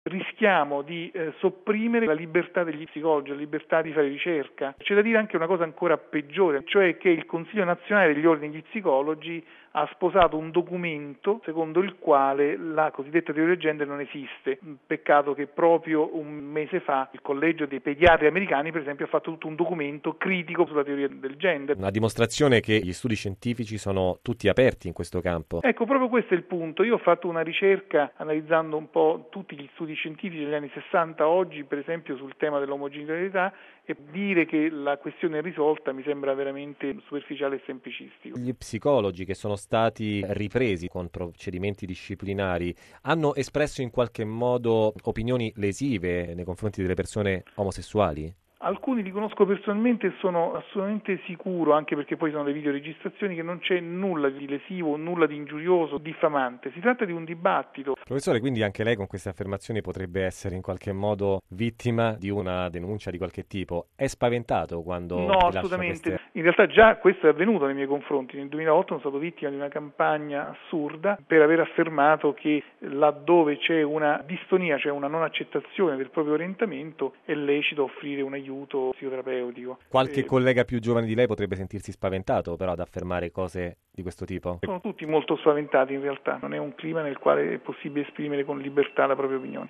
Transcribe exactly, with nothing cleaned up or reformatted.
Rischiamo di eh, sopprimere la libertà degli psicologi, la libertà di fare ricerca. C'è da dire anche una cosa ancora peggiore, cioè che il Consiglio nazionale degli ordini degli psicologi ha sposato un documento secondo il quale la cosiddetta teoria del gender non esiste. Peccato che proprio un mese fa il collegio dei pediatri americani, per esempio, ha fatto tutto un documento critico sulla teoria del gender. Una dimostrazione che gli studi scientifici sono tutti aperti in questo campo. Ecco, proprio questo è il punto. Io ho fatto una ricerca analizzando un po' tutti gli studi scientifici degli anni sessanta oggi, per esempio sul tema dell'omogeneità, e dire che la questione è risolta mi sembra veramente superficiale e semplicistico. Gli psicologi che sono stati ripresi con procedimenti disciplinari hanno espresso in qualche modo opinioni lesive nei confronti delle persone omosessuali? Alcuni li conosco personalmente e sono assolutamente sicuro, anche perché poi sono le videoregistrazioni, che non c'è nulla di lesivo, nulla di ingiurioso, diffamante. Si tratta di un dibattito. Professore, quindi anche lei con queste affermazioni potrebbe essere in qualche modo vittima di una denuncia di qualche tipo. È spaventato quando No, rilascia assolutamente. queste... In realtà già questo è avvenuto nei miei confronti. Nel duemilaotto sono stato vittima di una campagna assurda per aver affermato che laddove c'è una distonia, cioè una non accettazione del proprio orientamento, è lecito offrire un aiuto psicoterapeutico. Qualche Eh, collega più giovane di lei potrebbe sentirsi spaventato però ad affermare cose di questo tipo? Sono tutti molto spaventati in realtà, non è un clima nel quale è possibile esprimere con libertà la propria opinione.